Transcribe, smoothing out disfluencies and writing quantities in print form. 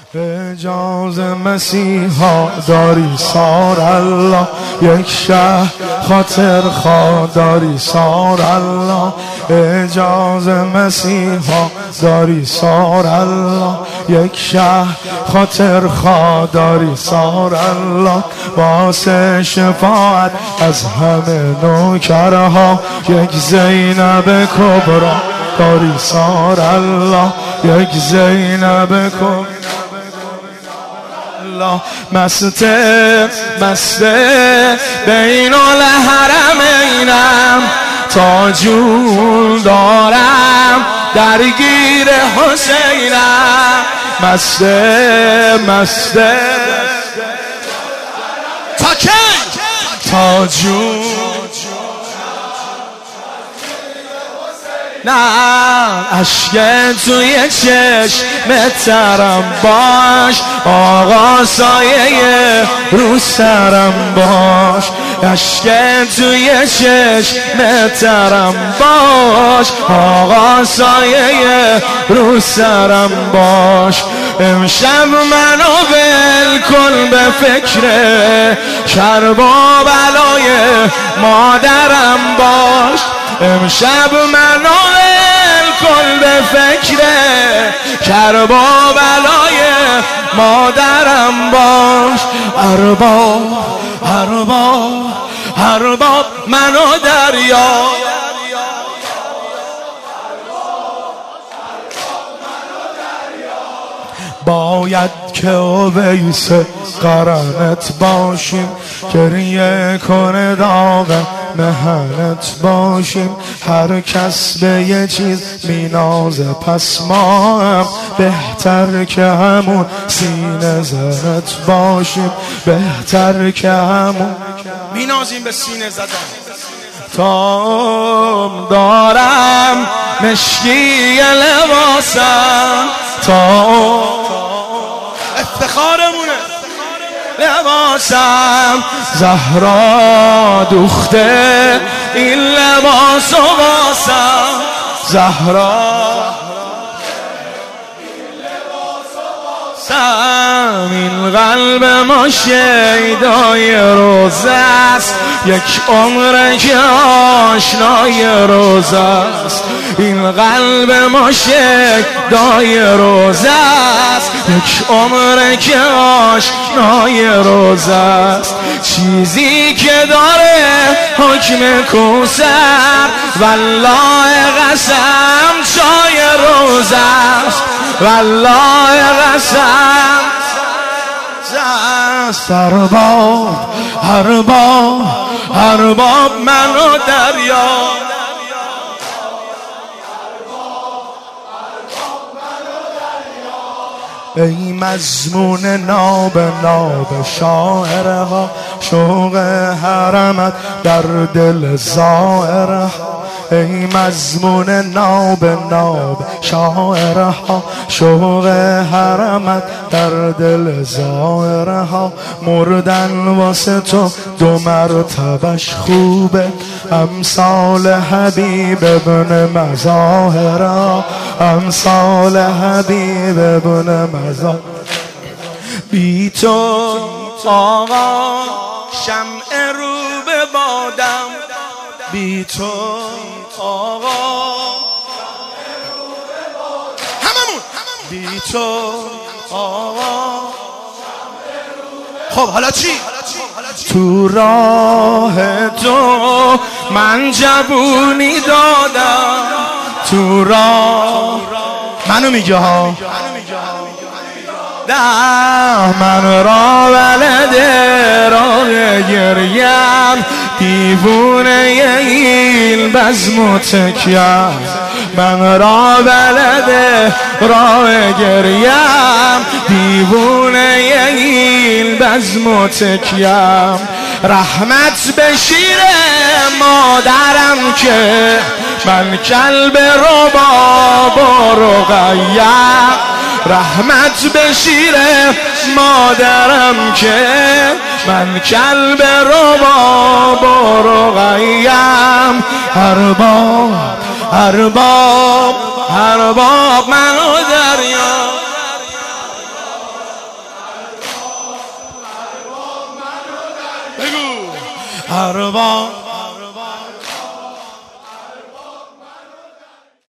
اجاز مسیحا داری سار الله، یک شهر خاطر خواه داری سار الله. اجاز مسیحا داری سار الله، یک شهر خاطر خواه داری سار الله. واسه شفاعت از همه نوکرها، یک زینب کبرا داری سار الله، یک زینب کبرا. مسته بین الحرمینم، تا جون دارم درگیر حسینم. مسته تا کی؟ تا جون نه اشک توی چشم ترم باش، آقا سایه رو سرم باش. اشک توی چشم ترم باش، آقا سایه رو سرم باش. امشب منو ول کن به فکر کربا بلای مادرم باش. امشب منو ول کن به فکر کربا بلای مادرم باش. ارباب منو دریا، باید که اویس قرنت باشیم، گریه کنه داغ مهنت باشیم. هر کس به یه چیز مینازه، پس ما هم بهتر که همون سینه زنت باشیم. بهتر که همون مینازیم به سینه زدن. تام دارم مشکی لباسم، تا افتخارمونه لباسم. زهرا دوخته این لباس و باسم، زهرا این قلب ما شیدای روزه است، یک عمر که آشنای روزه است. این قلب ما شیدای روزه است، یک عمر که آشنای روزه است. چیزی که داره حکم کوثر، والله قسم چای روزه است، والله قسم. ارباب منو دریا، ای مضمون ناب شاعرها، شوق حرمت در دل زائرها. ای مضمون ناب شاعرها، شوق حرمت در دل زائرها. مردن واسه تو دو مرتبش خوبه، امثال حبیب ابن مظاهرها، امثال حبیب ابن مظاهر. بی تو آقا شمع رو به بادم، بی تو آقا هممون بی تو آقا. خب حالا چی؟ تو راه تو من جوونی دادم، تو راه منو میگه ها، من را ولده راه گریم، دیوونه این بزم و تکیم. من را ولده راه گریم، دیوونه این بزم و تکیم. رحمت به شیر مادرم که من کلب رباب و رقیم. رحمت به شیر مادرم که من کلب رباب و رقیم. ارباب منو دریا، هر بار